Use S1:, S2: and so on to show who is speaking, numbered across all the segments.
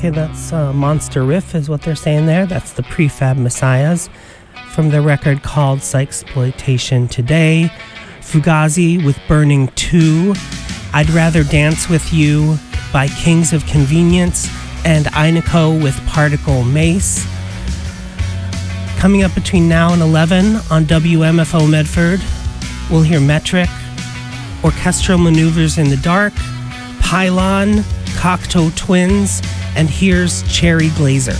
S1: Okay, that's Monster Riff is what they're saying there. That's the Prefab Messiahs from the record called Sykesploitation Today. Fugazi with Burning 2. I'd Rather Dance With You by Kings of Convenience. And Iniko with Particle Mace. Coming up between now and 11 on WMFO Medford, we'll hear Metric, Orchestral Maneuvers in the Dark, Pylon, Cocteau Twins, and here's Cherry Glazer.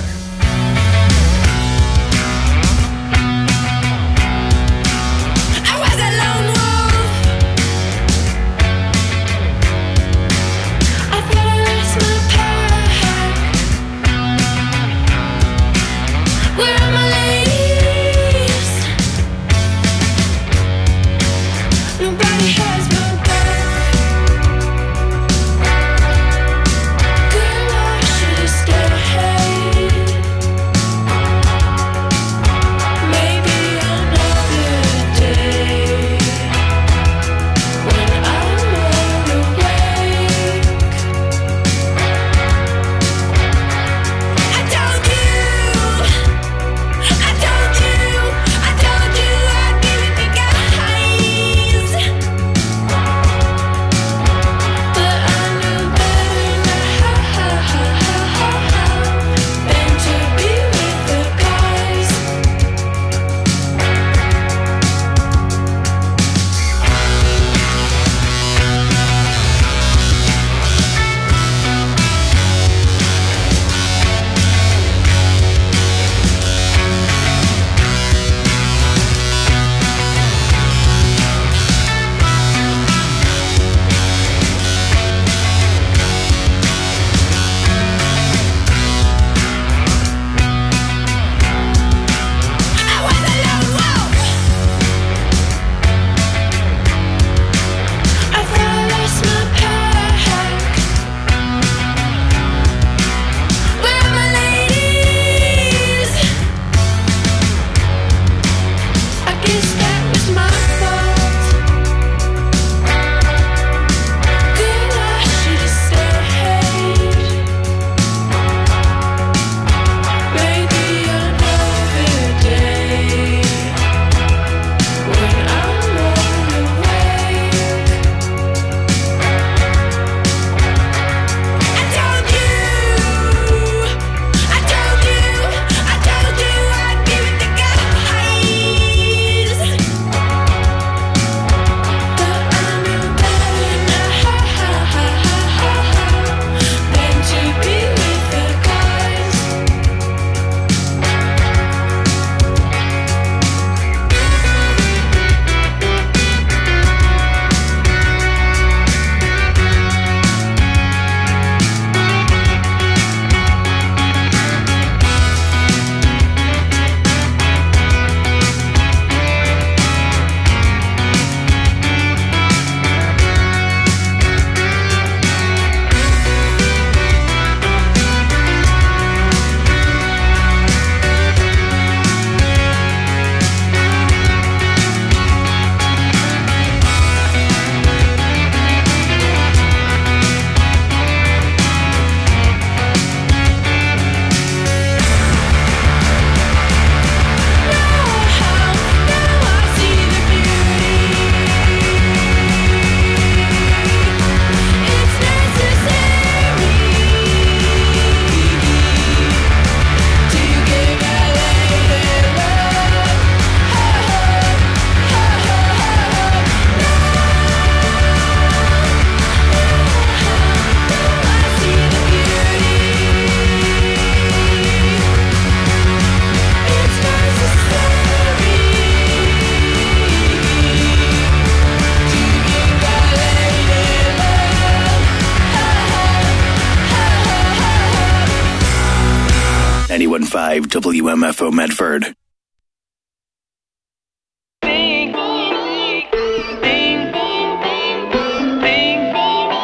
S2: WMFO Medford.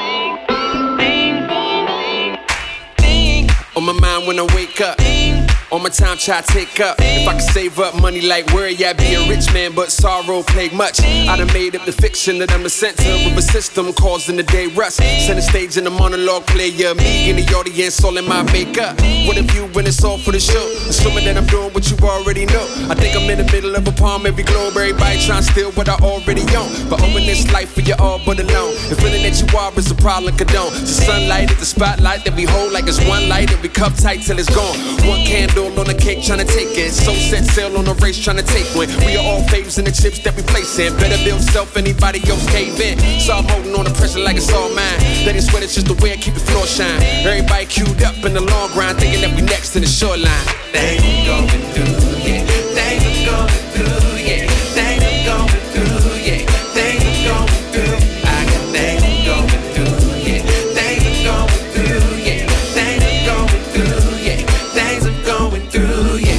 S3: On my mind when I wake up, All my time try to take up. If I could save up money like where ya, be a rich man, but sorrow plague much. I done made up the fiction that I'm the center of a system causing the day rust. Center stage in the monologue player, me in the audience, all in my makeup. What if you when it's all for the show? Assuming that I'm doing what you already know. I think I'm in the middle of a palm, every globe, everybody trying to steal what I already own. But owning this life for you all but alone. The feeling that you are is a problem condone. The sunlight is the spotlight that we hold like it's one light and we cup tight till it's gone. One candle on the cake trying to take it. So set sail on the race trying to take one. We are all faves in the chips that we place in. Better build self, anybody else cave in. So I'm holding on the pressure like it's all mine. Let it sweat, it's just the way I keep the floor shine. Everybody queued up in the long grind, thinking that we next in the shoreline. Things I'm going through, yeah. Things I'm going through, yeah. Things I'm going through, yeah. Things I'm going through. I got things I'm going through, yeah. Things I'm going through, yeah. Things I'm going through, yeah. Things I'm going through, yeah.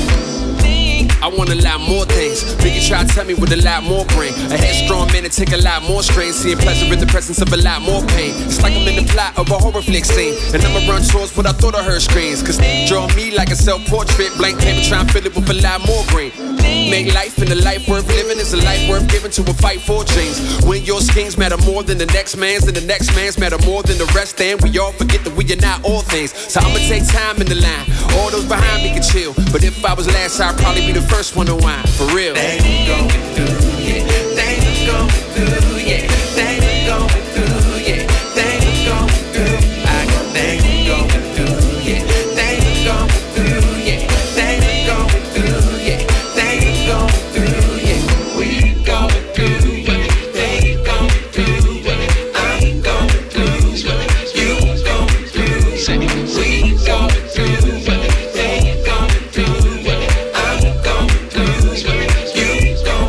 S3: I want a lot more things. Biggie try to tell me with a lot more brain. A headstrong man to take a lot more strain. Seeing pleasure in the presence of a lot more pain. It's like I'm in the plot of a horror flick scene. And I'ma run towards what I thought I heard screens. Cause they draw me like a self-portrait. Blank paper trying to fill it with a lot more green. Make life and the life worth living is a life worth giving to a fight for dreams. When your schemes matter more than the next man's, and the next man's matter more than the rest, and we all forget that we are not all things. So I'ma take time in the line. All those behind me can chill. But if I was last, I'd probably be the first one to whine. For real. Things I'm going through, yeah. Things I'm going through, yeah. Things I'm going through, yeah. Things I'm going through. I got things I'm going through, yeah. Things I'm going through, yeah. Things I'm going through, yeah. Things I'm going through, yeah. We going through, they going through, I'm going through, you going through, we going through, they going through, I'm going through, you going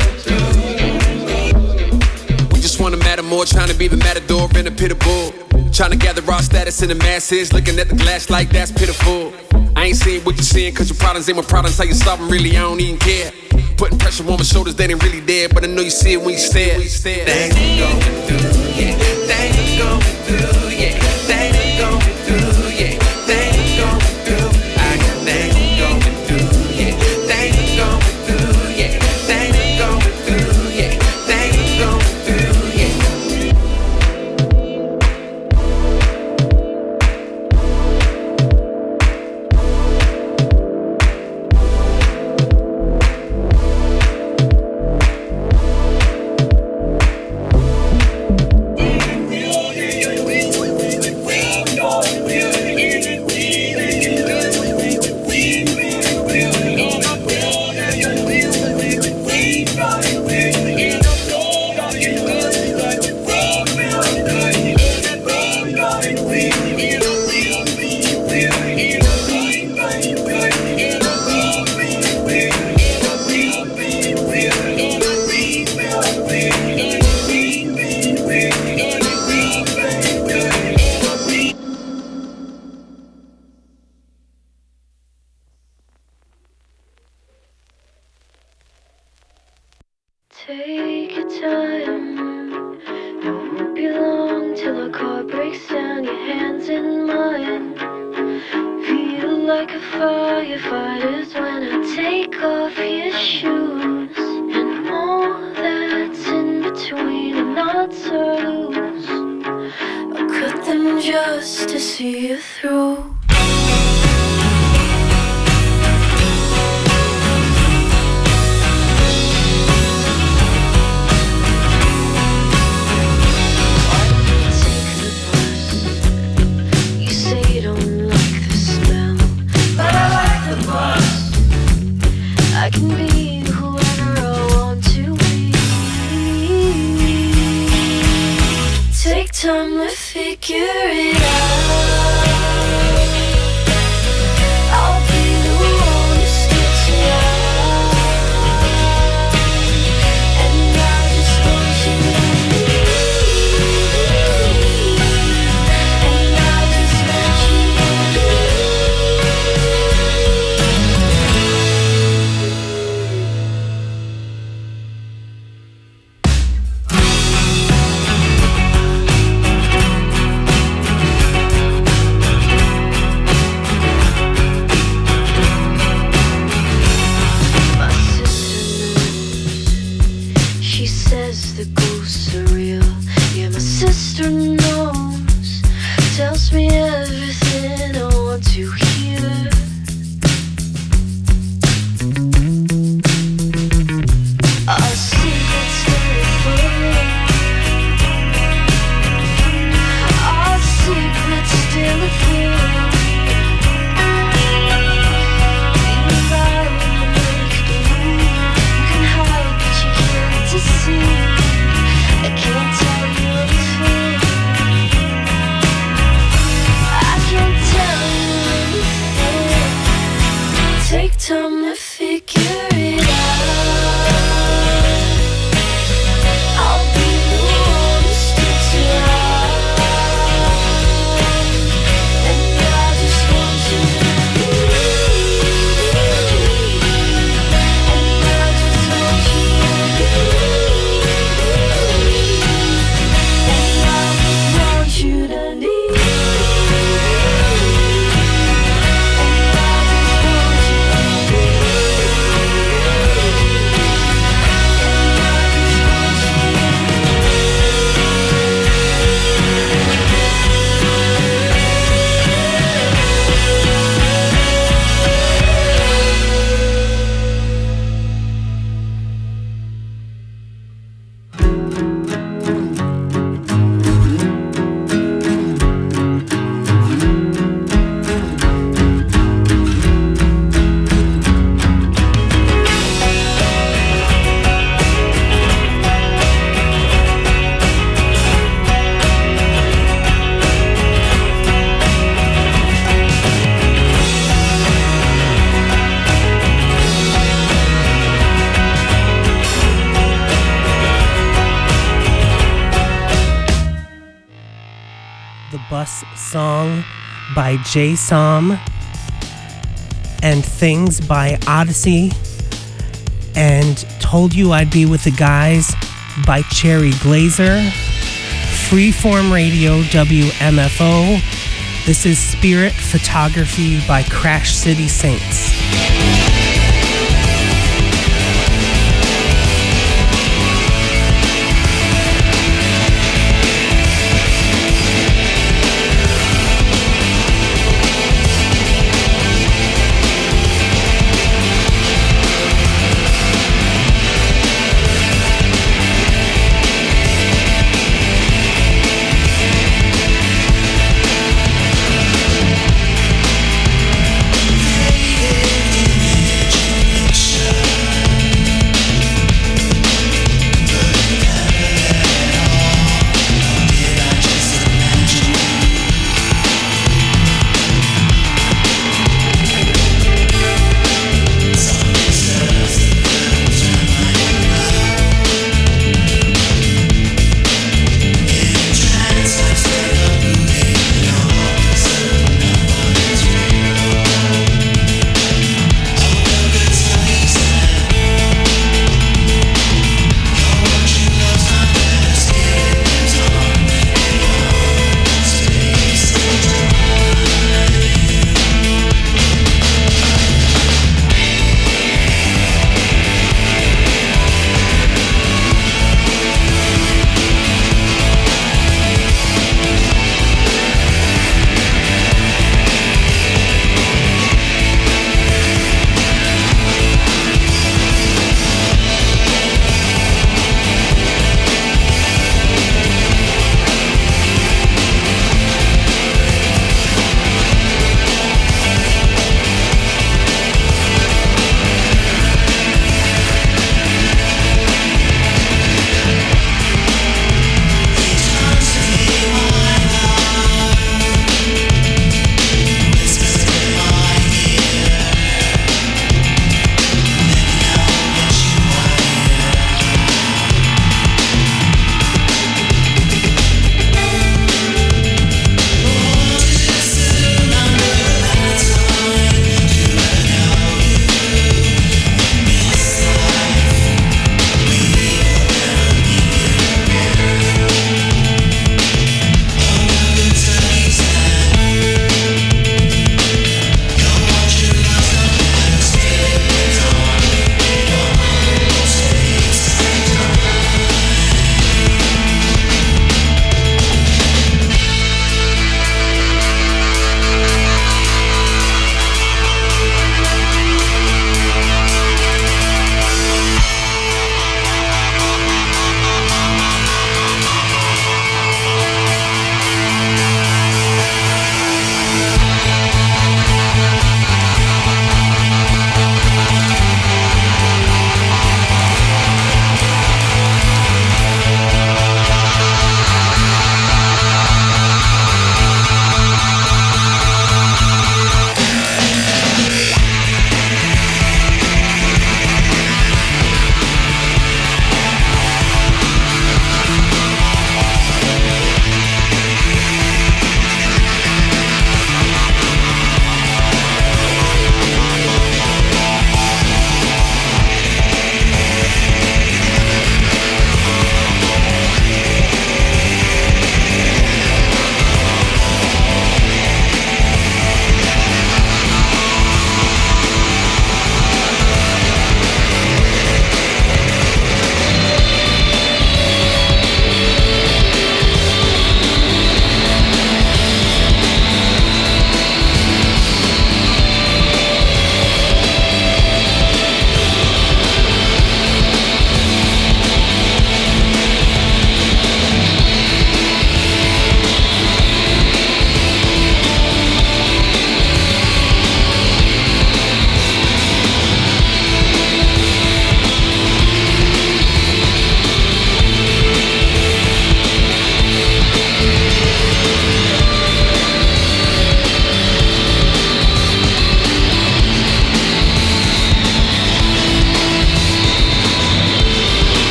S3: through. We just wanna matter more, trying to be the matador in a pit of bull. Trying to gather raw status in the masses, looking at the glass like that's pitiful. I ain't seeing what you're seeing, cause your problems ain't my problems. How you solve them, really, I don't even care. Putting pressure on my shoulders, they ain't really there, but I know you see it when you stare. Things I'm going through, yeah. Things I'm going through, yeah. Things I'm going through, yeah. Things I'm going through. I got things I'm going through, yeah. Things I'm going through, yeah. Things I'm going through, yeah. Things I'm going through, yeah.
S4: Take your time, it won't be long till our car breaks down. Your hands in mine, feel like a firefighter's when I take off your shoes. And all that's in between the knots are loose. I cut them just to see you through. I can be whoever I want to be. Take time to figure it out. I'll be the one who sticks around. And I just want you to leave. And I just want you to leave.
S1: Bus Song by Jay Som, and Things by Odyssey, and Told You I'd Be With the Guys by Cherry Glazer. Freeform Radio WMFO. This is Spirit Photography by Crash City Saints.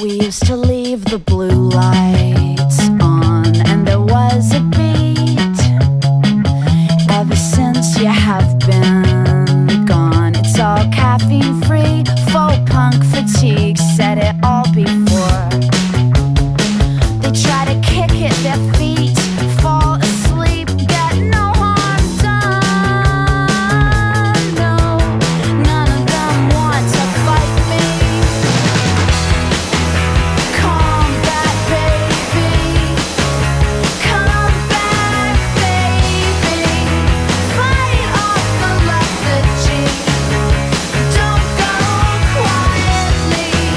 S5: We used to leave the blue lights on, and there was a beat. Ever since you have been gone, it's all caffeine free, faux punk fatigue. Said it all before. They try to kick at their feet, fall asleep, get no harm done. No, none of them want to fight me. Come back, baby. Come back, baby. Fight off the lethargy. Don't go quietly.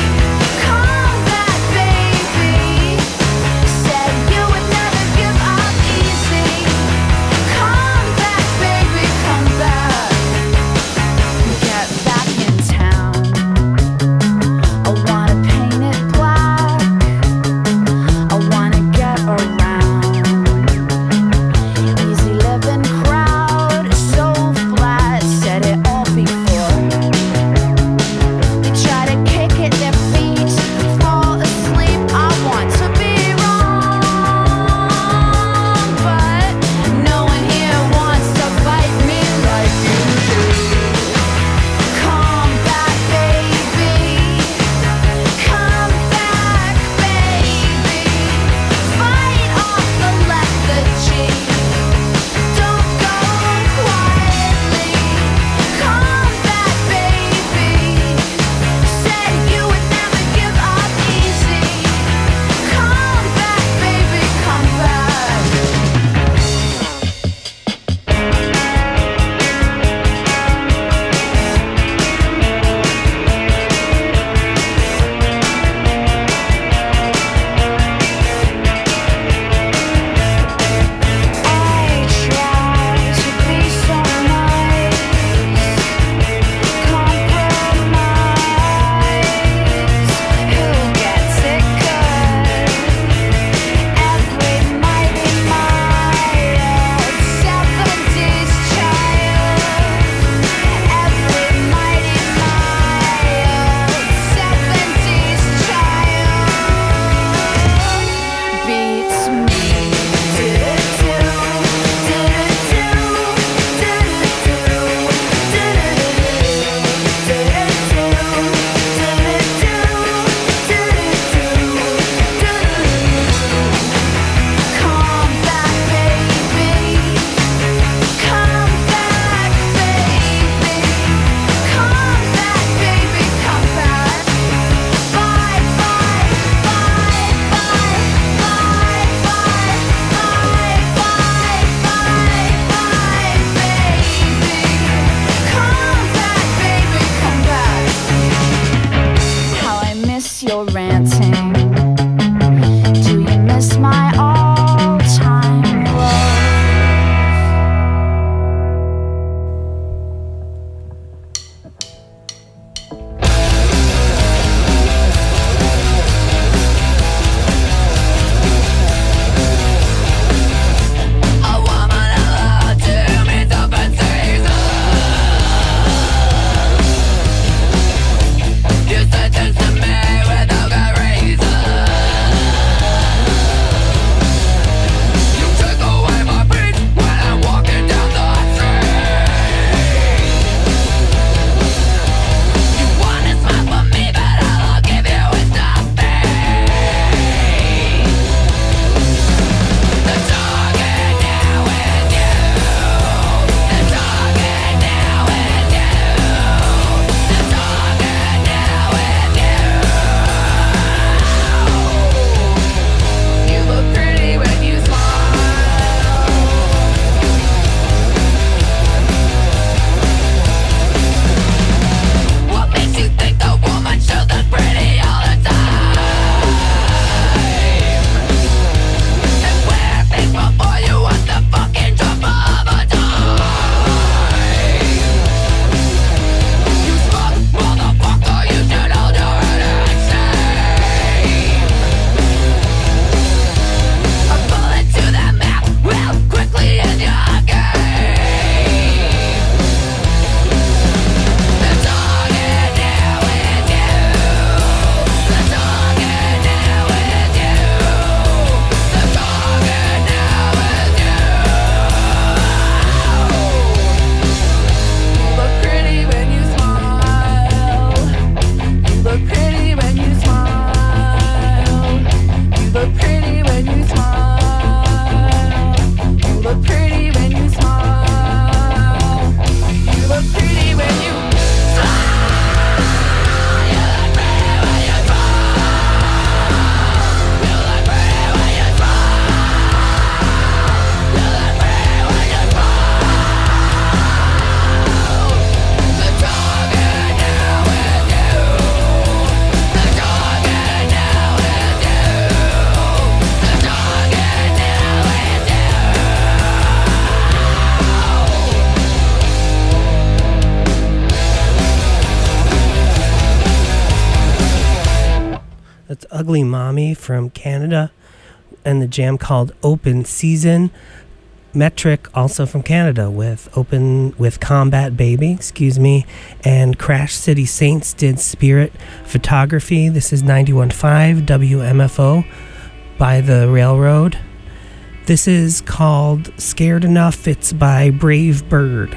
S1: Ugly Mommy from Canada, and the jam called Open Season. Metric, also from Canada, with Combat Baby, and Crash City Saints did Spirit Photography. This is 91.5 WMFO by the Railroad. This is called Scared Enough. It's by Brave Bird.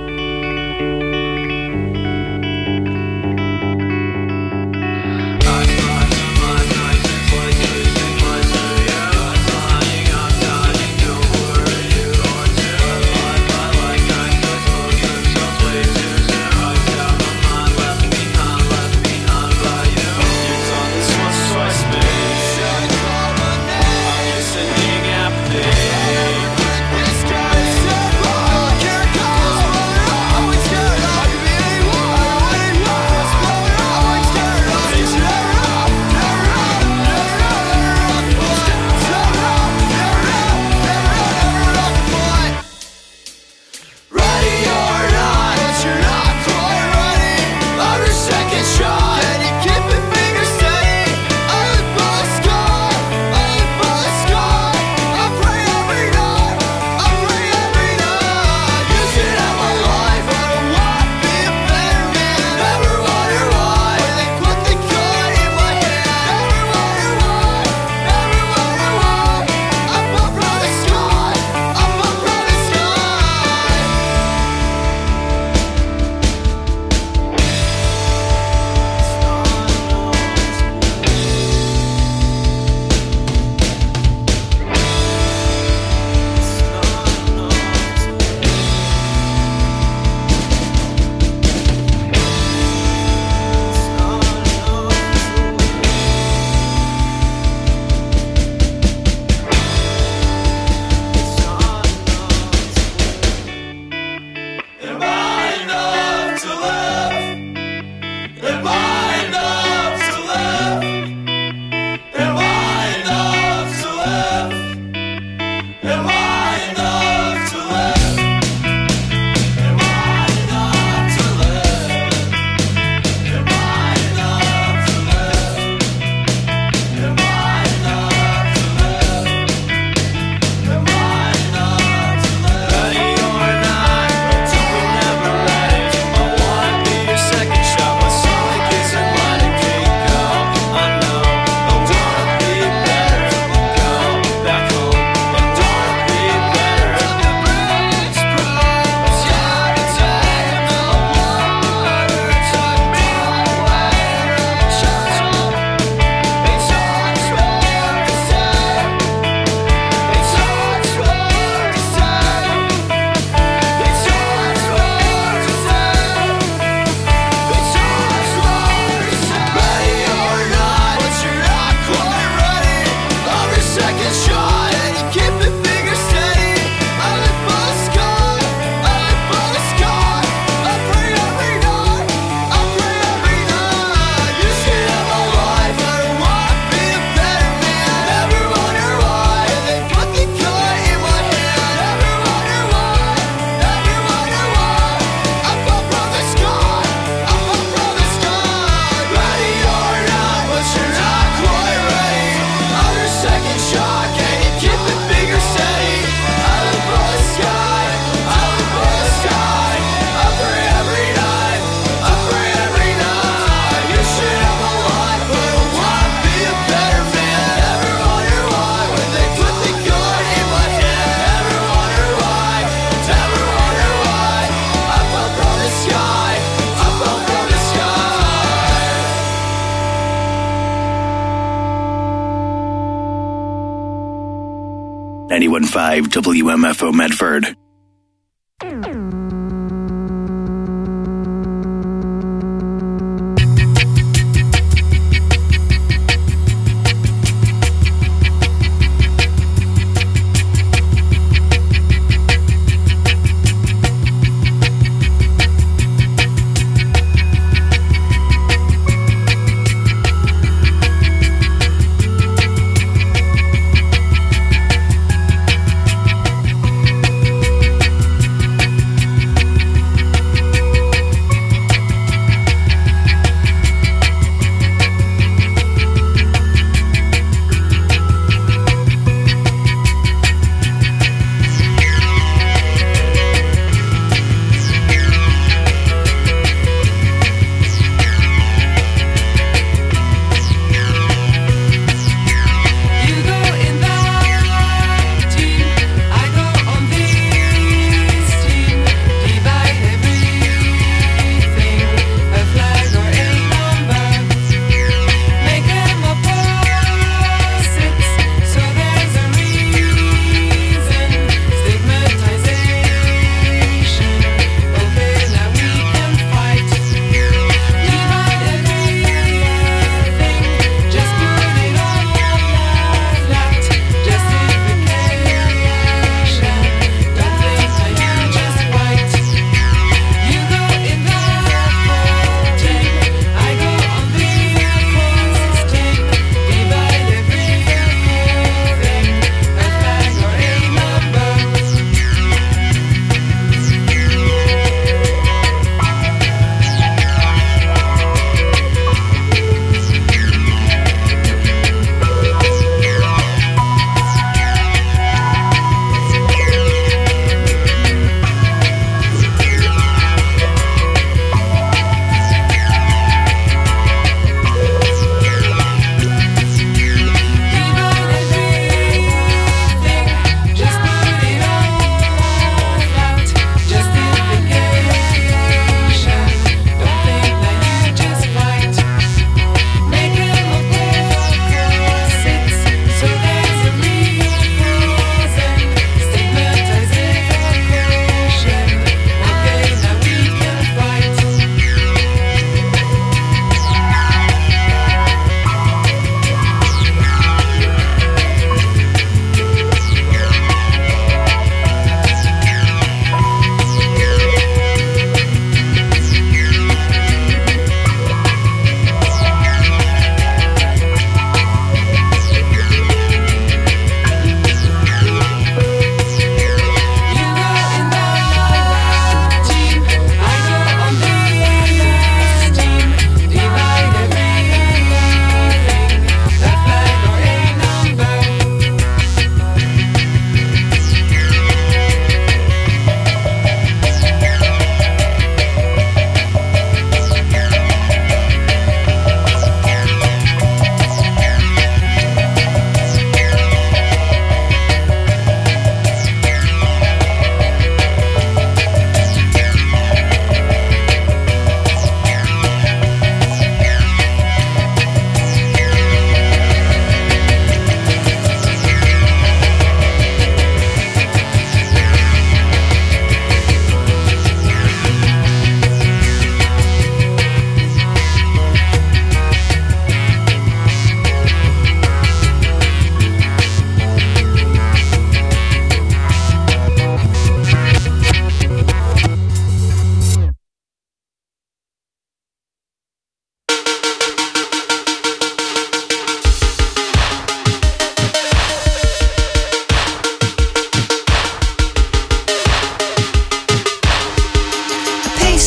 S2: WMFO Medford.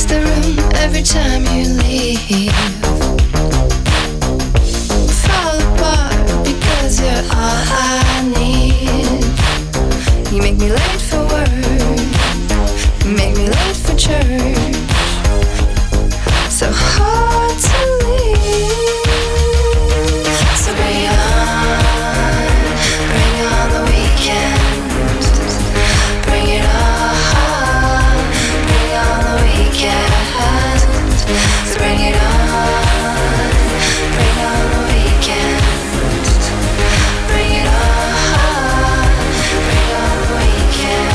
S4: the room every time you leave. Fall apart because you're all I need. You make me late for work, you make me late for church. So hard to leave. So bring it on the weekend. Bring it on the weekend. So bring it on the weekend. Bring it on the weekend.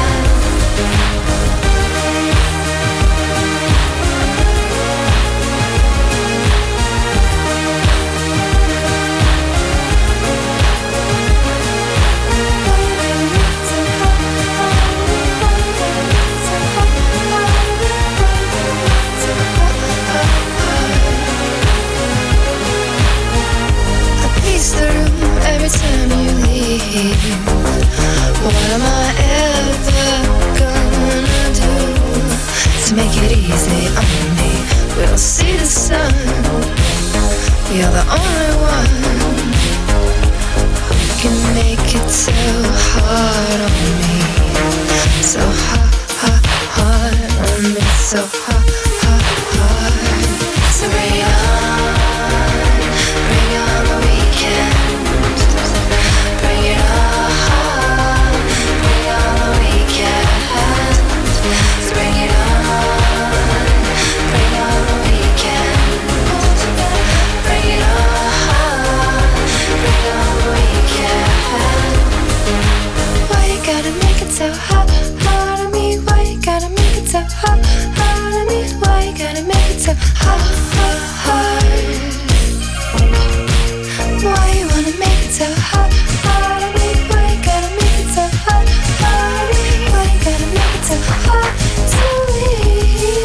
S4: Every time you leave, what am I ever gonna do to make it easy on me? We'll see the sun. You're the only one who can make it so hard on me. So hard on me. So hard. So bring it on the weekend. Bring it on the weekend. So bring it on the weekend. Bring it on the weekend. Why you gotta make it so hard on me? Why you gotta make it so hard on me? Why you gotta make it so hard? Why you wanna make it so hard on me? Why you gotta make it so hard on me? Why you gotta make it so hard to leave?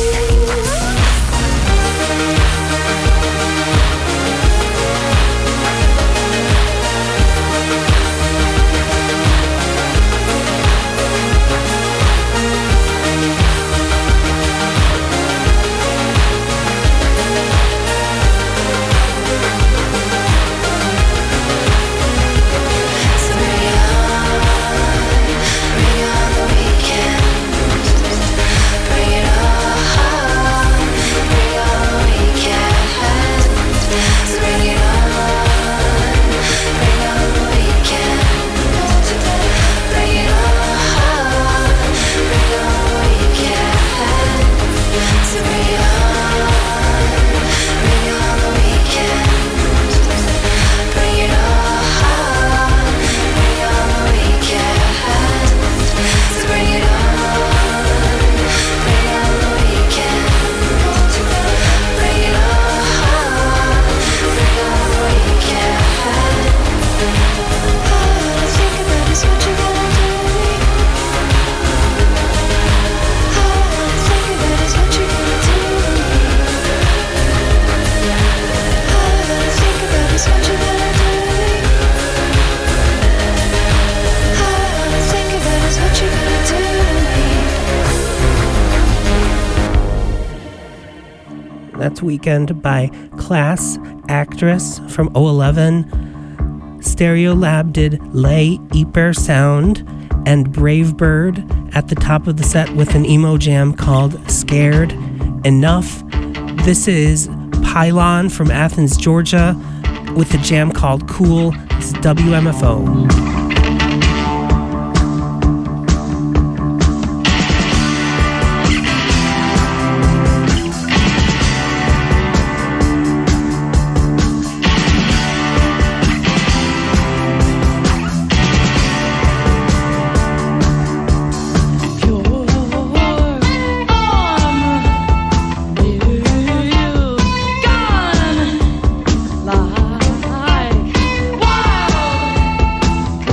S1: That's Weekend by Class Actress from 011. Stereolab did Lay Eeper Sound, and Brave Bird at the top of the set with an emo jam called Scared Enough. This is Pylon from Athens, Georgia with a jam called Cool. It's WMFO.
S4: Like wild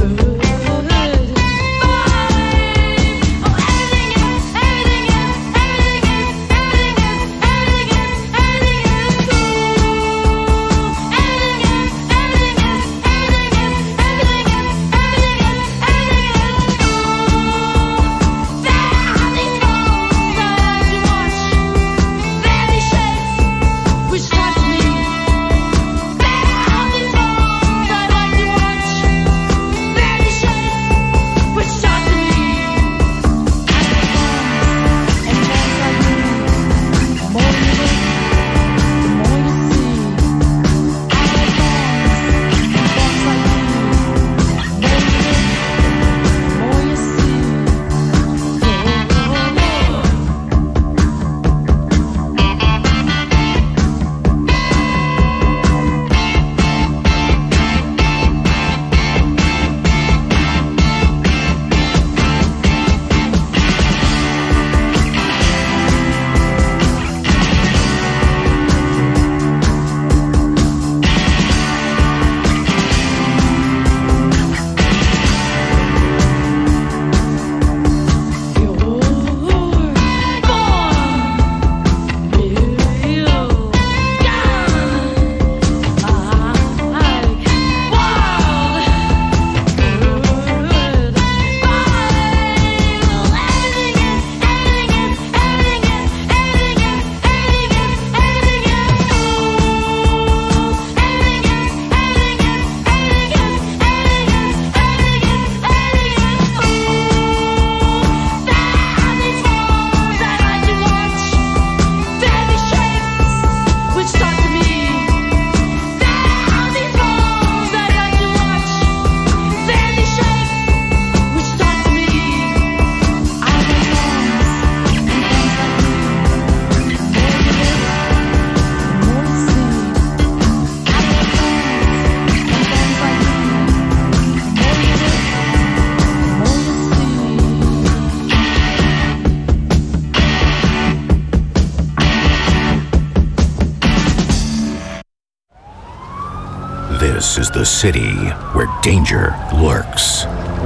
S6: This is the city where danger lurks.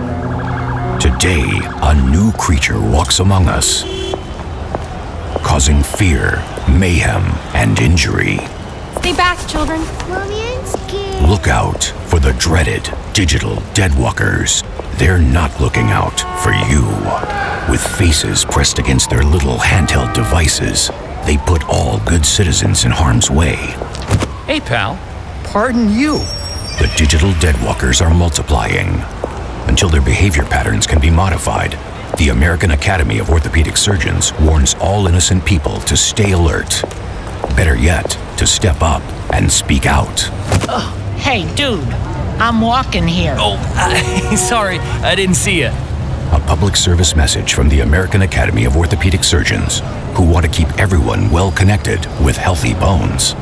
S6: Today, a new creature walks among us, causing fear, mayhem, and injury.
S7: Stay back, children.
S8: Mommy, I'm scared.
S6: Look out for the dreaded digital deadwalkers. They're not looking out for you. With faces pressed against their little handheld devices, they put all good citizens in harm's way.
S9: Hey, pal. Pardon you.
S6: The digital deadwalkers are multiplying. Until their behavior patterns can be modified, the American Academy of Orthopedic Surgeons warns all innocent people to stay alert. Better yet, to step up and speak out.
S10: Hey, dude, I'm walking here.
S9: Oh, sorry, I didn't see you.
S6: A public service message from the American Academy of Orthopedic Surgeons, who want to keep everyone well connected with healthy bones.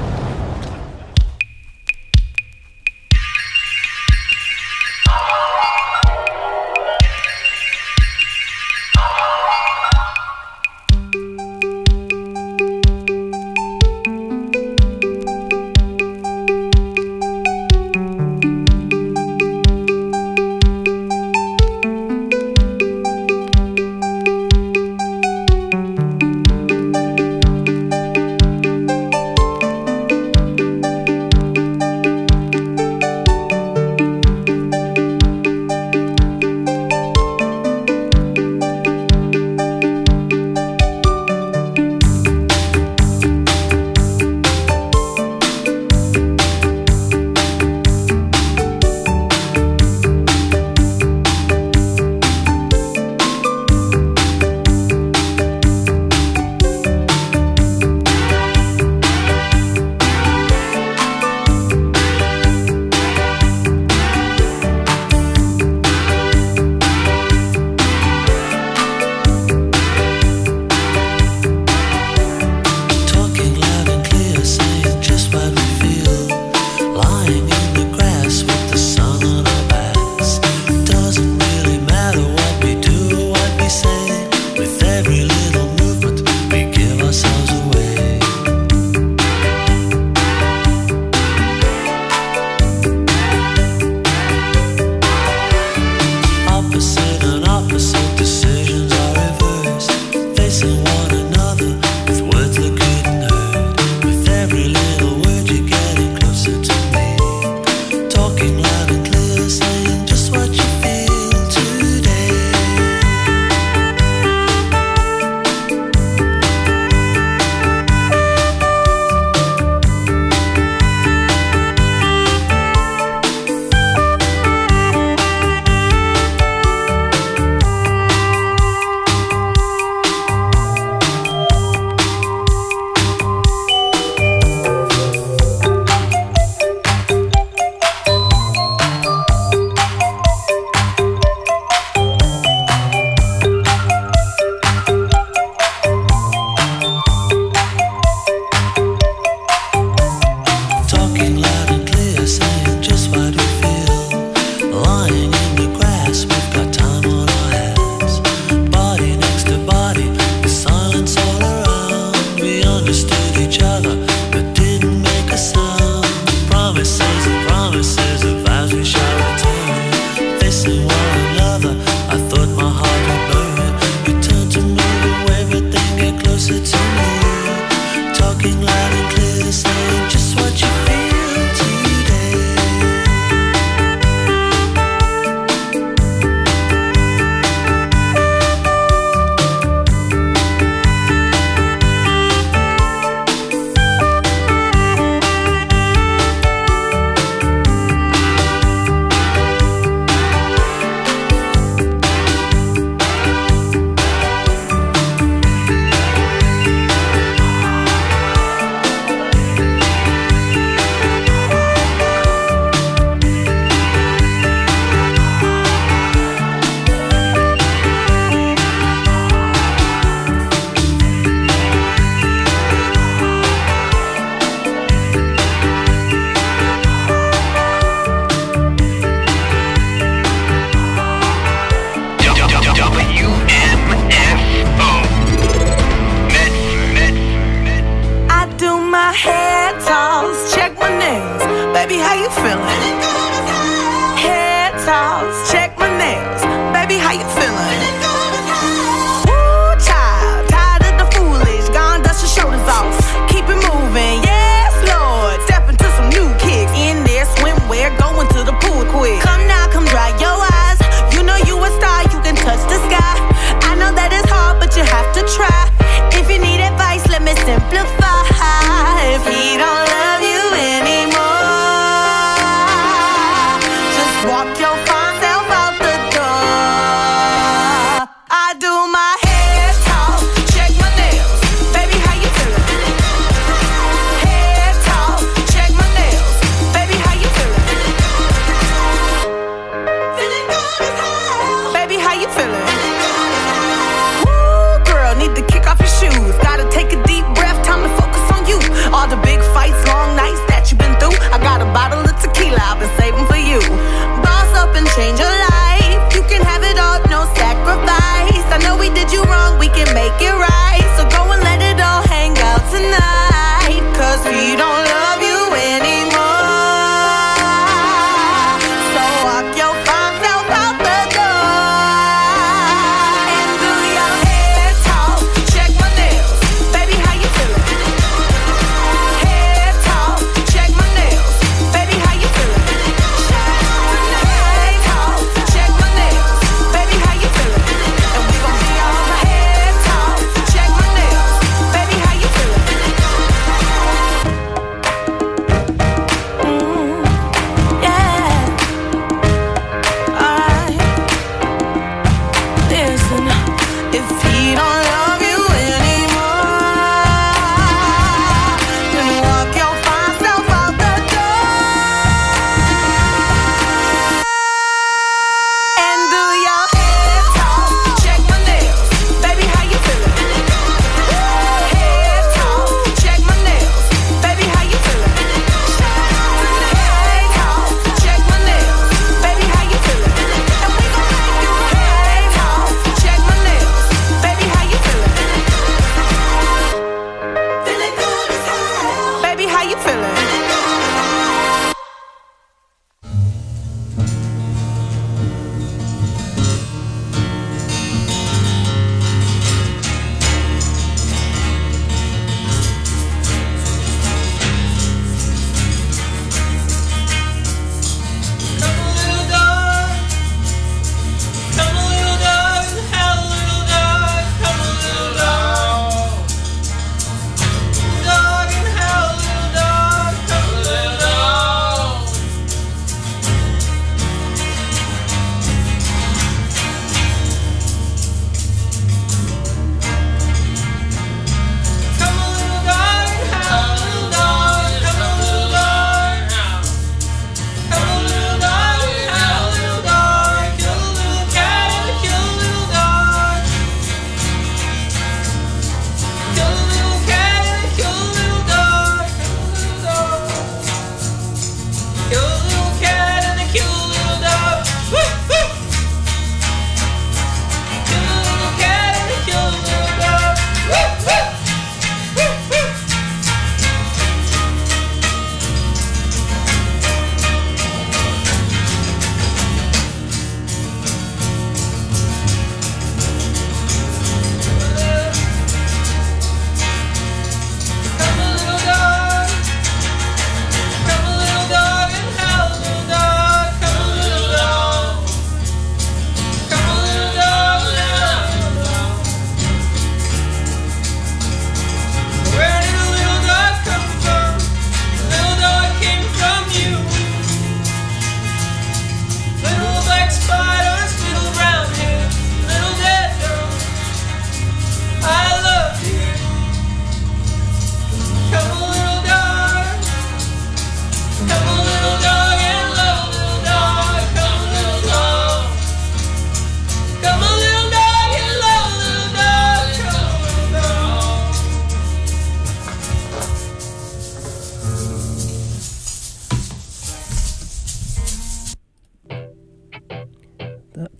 S11: my hair toss, check my nails. Baby, how you feeling?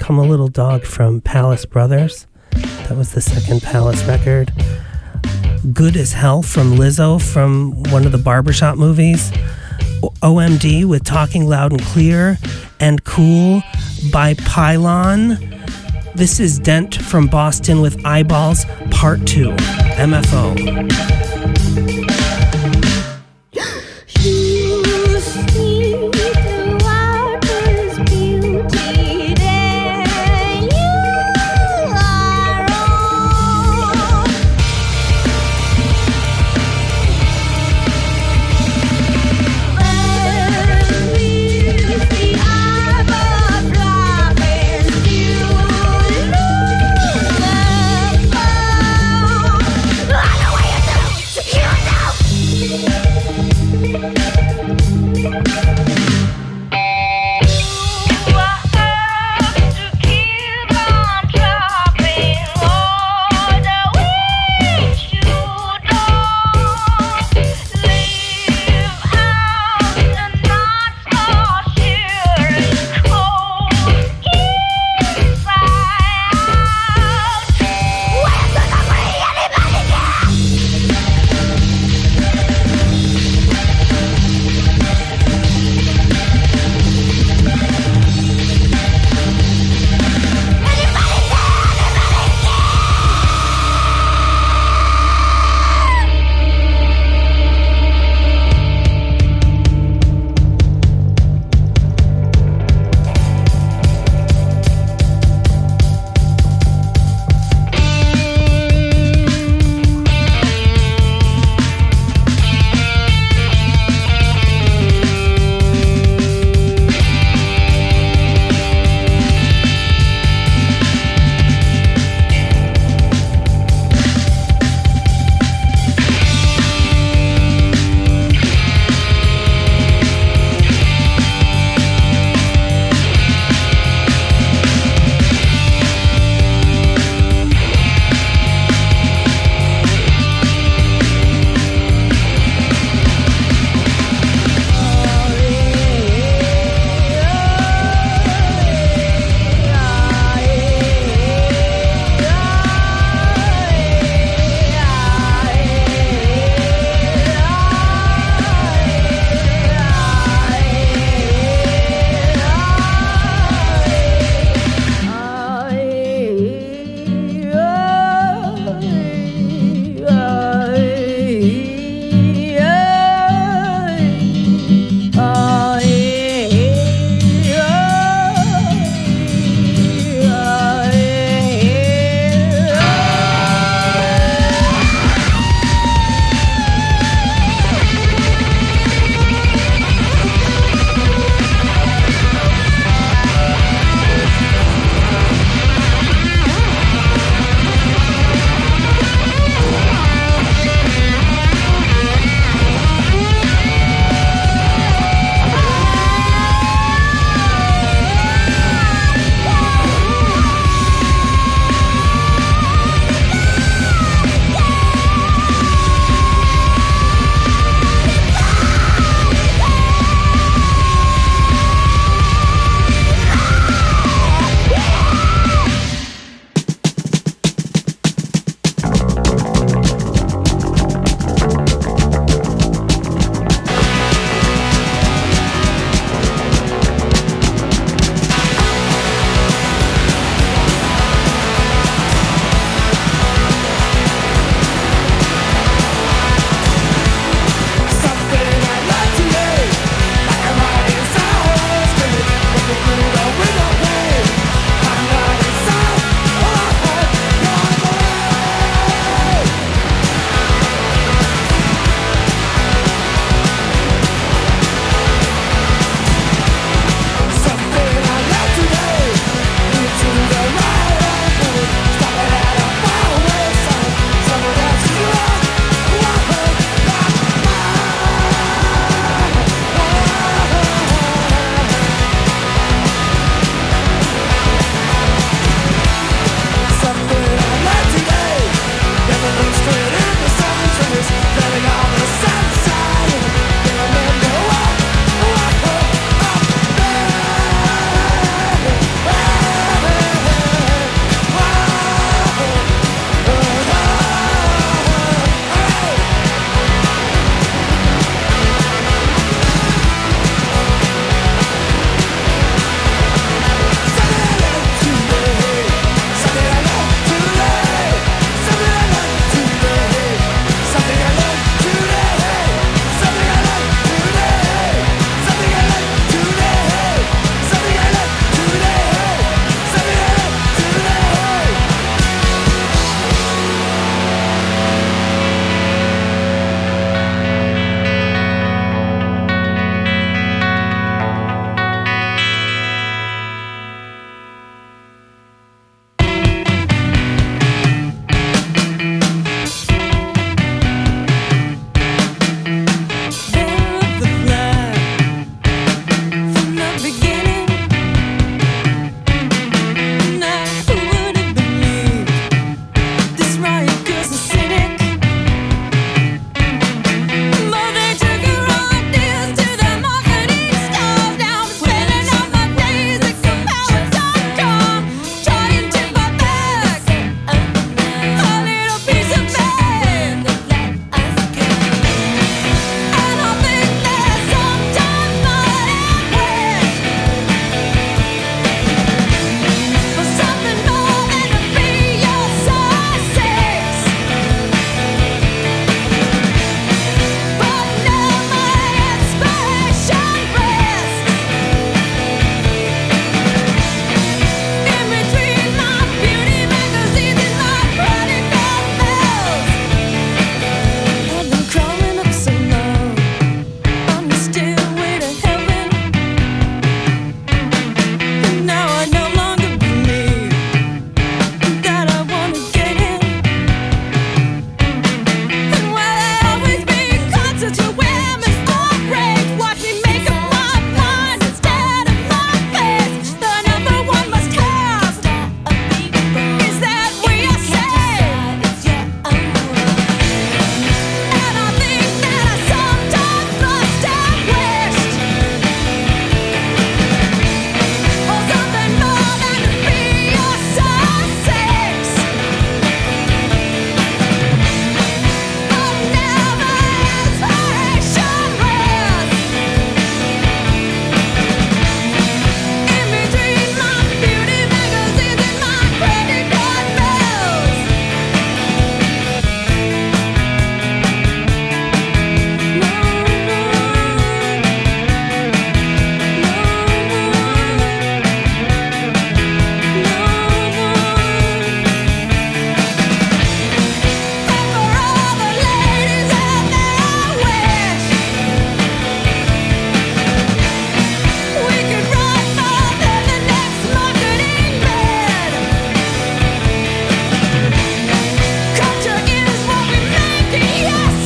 S1: Come a Little Dog from Palace Brothers. That was the second Palace record. Good as Hell from Lizzo from one of the Barbershop movies. OMD with Talking Loud and Clear. And Cool by Pylon. This is Dent from Boston with Eyeballs Part 2. MFO.